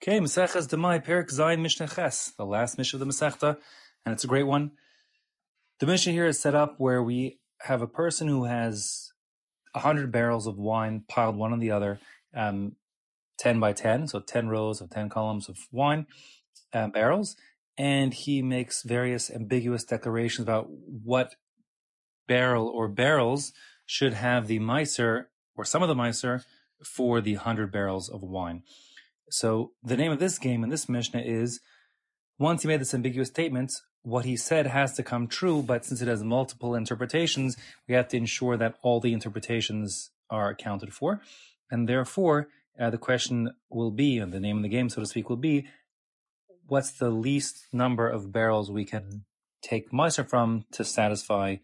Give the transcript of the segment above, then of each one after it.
Okay, Maseches Demai, Perek Zayin Mishnah Ches, the last Mishnah of the Masechta, and it's a great one. The Mishnah here is set up where we have a person who has 100 barrels of wine piled one on the other, 10 by 10, so 10 rows of 10 columns of wine barrels, and he makes various ambiguous declarations about what barrel or barrels should have the Meiser, or some of the Meiser, for the 100 barrels of wine. So the name of this game in this Mishnah is, once he made this ambiguous statement, what he said has to come true, but since it has multiple interpretations, we have to ensure that all the interpretations are accounted for. And therefore, the question will be, and the name of the game, so to speak, will be, what's the least number of barrels we can take Meiser from to satisfy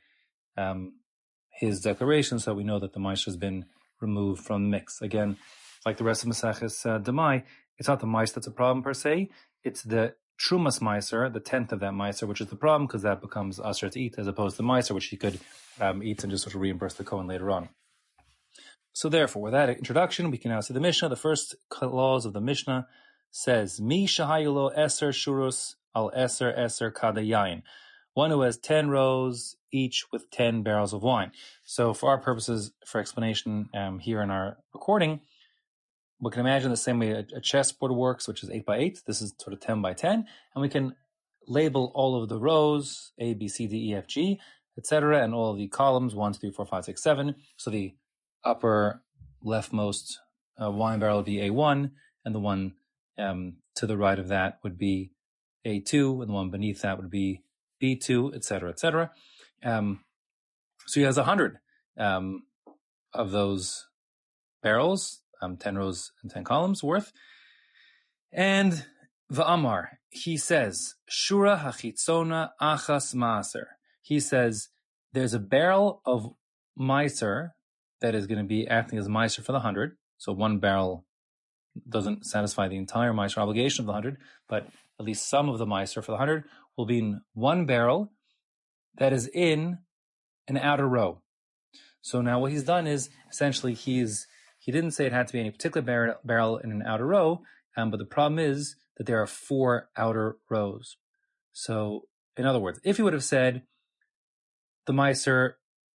his declaration, so we know that the Meiser has been removed from the mix. Again, like the rest of Maseches Demai, it's not the Meiser that's a problem per se, it's the Trumas Meiser, the 10th of that Meiser, which is the problem, because that becomes Asher to eat, as opposed to Meiser, which he could eat and just sort of reimburse the Kohen later on. So therefore, with that introduction, we can now see the Mishnah. The first clause of the Mishnah says, Mi shahayulo eser shurus al eser kada yain. One who has 10 rows, each with 10 barrels of wine. So for our purposes, for explanation here in our recording, we can imagine the same way a chessboard works, which is 8 by 8. This is sort of 10 by 10. And we can label all of the rows, A, B, C, D, E, F, G, etc., and all of the columns, 1, 2, 3, 4, 5, 6, 7. So the upper leftmost wine barrel would be A1, and the one to the right of that would be A2, and the one beneath that would be B2, etc., etc. So he has 100 of those barrels, 10 rows and 10 columns worth. And Va'amar, he says, Shura hachitzona achas maaser. He says, there's a barrel of Meiser that is going to be acting as Meiser for the 100. So one barrel doesn't satisfy the entire Meiser obligation of the 100, but at least some of the Meiser for the 100 will be in one barrel that is in an outer row. So now what he's done is, essentially, he didn't say it had to be any particular barrel in an outer row, but the problem is that there are 4 outer rows. So, in other words, if he would have said the Meiser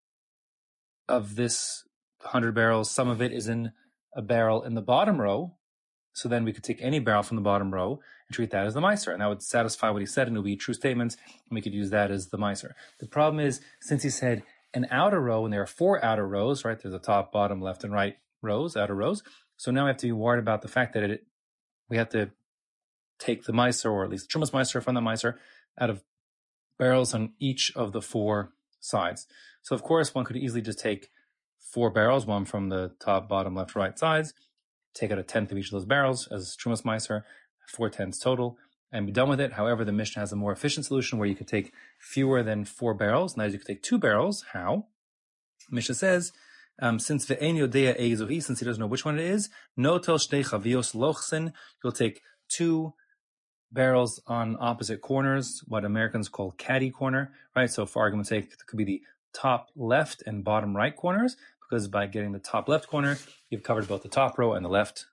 of this 100 barrels, some of it is in a barrel in the bottom row, so then we could take any barrel from the bottom row and treat that as the Meiser, and that would satisfy what he said, and it would be a true statement, and we could use that as the Meiser. The problem is, since he said an outer row, and there are 4 outer rows, right? There's a top, bottom, left, and right rows, outer rows. So now we have to be worried about the fact that we have to take the Meiser, or at least the Trumas Meiser from the Meiser, out of barrels on each of the 4 sides. So of course, one could easily just take 4 barrels, one from the top, bottom, left, right sides, take out a tenth of each of those barrels as Trumas Meiser, 4 tenths total, and be done with it. However, the Mishnah has a more efficient solution where you could take fewer than 4 barrels. Now you could take 2 barrels. How? Mishnah says, since ve'en yodea eizuhi, since he doesn't know which one it is, notel shtei chavios lochsen, you'll take 2 barrels on opposite corners, what Americans call caddy corner, right? So for argument's sake, it could be the top left and bottom right corners, because by getting the top left corner, you've covered both the top row and the left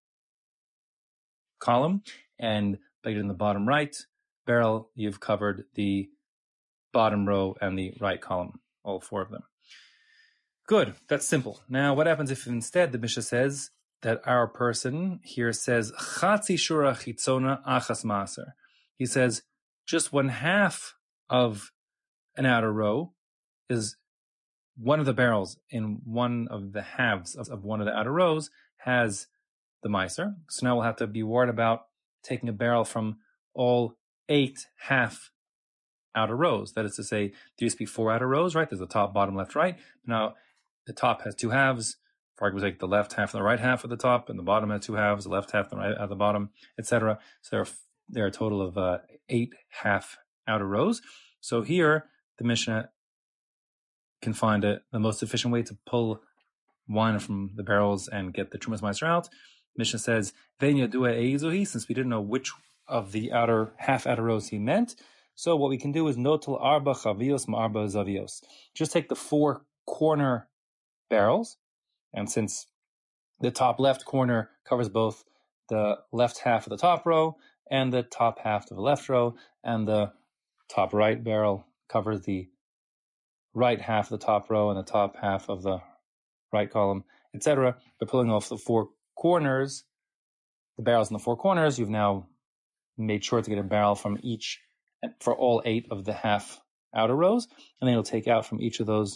column, and by getting the bottom right barrel, you've covered the bottom row and the right column, all 4 of them. Good, that's simple. Now, what happens if instead the Mishnah says that our person here says, Chatzi shura chitzona achas maaser. He says, just 1/2 of an outer row is one of the barrels in one of the halves of one of the outer rows has the Meiser. So now we'll have to be worried about taking a barrel from all 8 half outer rows. That is to say, there used to be 4 outer rows, right? There's the top, bottom, left, right. Now, the top has 2 halves. For argument's sake, the left half and the right half of the top, and the bottom has 2 halves, the left half and the right half of the bottom, etc. So there are a total of 8 half outer rows. So here, the Mishnah can find the most efficient way to pull wine from the barrels and get the Trumas Meiser out. Mishnah says, Vein yodua eizuhi, since we didn't know which of the half outer rows he meant. So what we can do is notel arba chavios ma'arba zavios. Just take the 4 corner barrels, and since the top left corner covers both the left half of the top row and the top half of the left row, and the top right barrel covers the right half of the top row and the top half of the right column, etc. By pulling off the four corners, the barrels in the four corners, you've now made sure to get a barrel from each, for all 8 of the half outer rows, and then you'll take out from each of those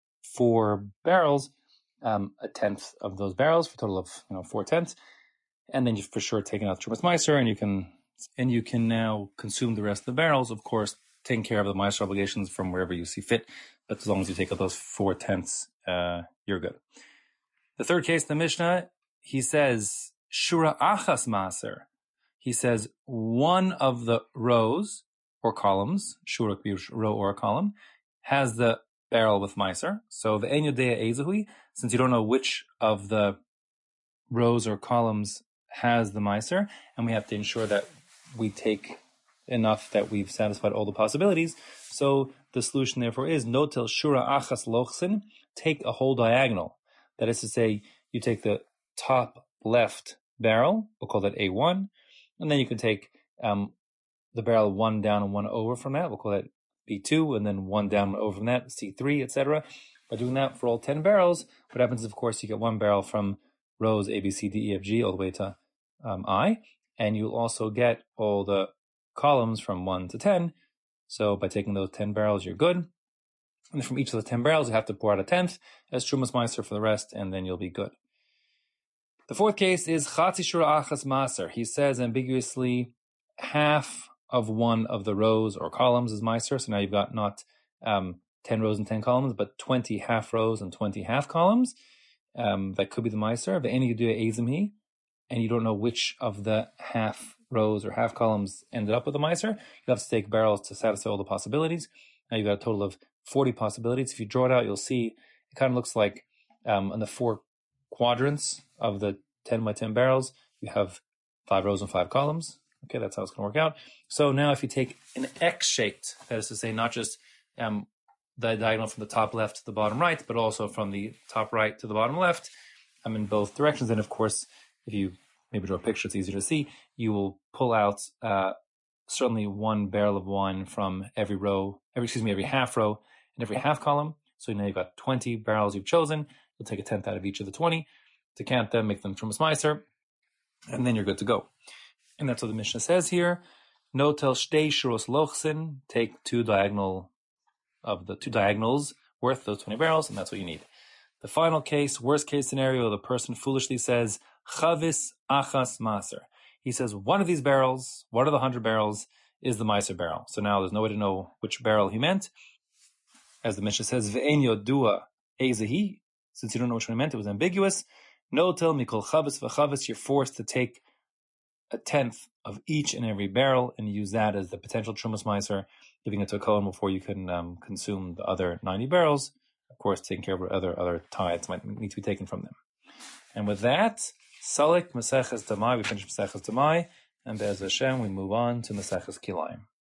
4 barrels a tenth of those barrels, for a total of 4/10, and then you've for sure taken out the Trumas Meiser, and you can now consume the rest of the barrels, of course, taking care of the Meiser obligations from wherever you see fit, but as long as you take out those 4/10, you're good. The third case, the Mishnah, he says, Shura Achas Maser. He says one of the rows or columns, Shura could be a row or a column, has the barrel with Meiser. So the Ein Yodea Ezehui, since you don't know which of the rows or columns has the Meiser, and we have to ensure that we take enough that we've satisfied all the possibilities. So the solution therefore is Notel Shura Achas Lochsin, take a whole diagonal. That is to say, you take the top left barrel, we'll call that A1, and then you can take the barrel 1 down and 1 over from that, we'll call that B2, and then 1 down and over from that, C3, etc. By doing that for all 10 barrels, what happens is, of course, you get 1 barrel from rows A, B, C, D, E, F, G, all the way to I, and you'll also get all the columns from 1 to 10. So by taking those 10 barrels, you're good. And from each of the 10 barrels, you have to pour out a tenth as Trumas Meiser for the rest, and then you'll be good. The fourth case is Chatzi Shura Achas Maser. He says ambiguously, half of one of the rows or columns is Meiser. So now you've got not 10 rows and 10 columns, but 20 half rows and 20 half columns. That could be the Meiser. But any Yedua Ezimhi, and you don't know which of the half rows or half columns ended up with the Meiser, you have to take barrels to satisfy all the possibilities. Now you've got a total of 40 possibilities. If you draw it out, you'll see it kind of looks like on the 4 quadrants of the 10 by 10 barrels, you have 5 rows and 5 columns. Okay, that's how it's going to work out. So now if you take an X-shaped, that is to say, not just the diagonal from the top left to the bottom right, but also from the top right to the bottom left, in both directions. And of course, if you maybe draw a picture, it's easier to see, you will pull out certainly 1 barrel of wine from every half row and every half column. So now you've got 20 barrels you've chosen. You'll take a tenth out of each of the 20 to count them, make them Trumas Meiser, and then you're good to go. And that's what the Mishnah says here. Notel Shtei Shuros Lochsin, take 2 diagonals worth those 20 barrels, and that's what you need. The final case, worst case scenario, the person foolishly says, Chavis Achas Maser. He says one of these barrels, one of the 100 barrels, is the Meiser barrel. So now there's no way to know which barrel he meant. As the Mishnah says, Ve'en Yodua Ezehi, since you don't know which one he meant, it was ambiguous. Notel Mikol Chavis V'Chavis, you're forced to take a tenth of each and every barrel and use that as the potential Trumas Meiser, giving it to a Kohen before you can consume the other 90 barrels. Of course, taking care of other tithes might need to be taken from them. And with that, Salik Maseches Tamai, we finish Maseches Tamai, and Be'ez Hashem, we move on to Maseches Kilayim.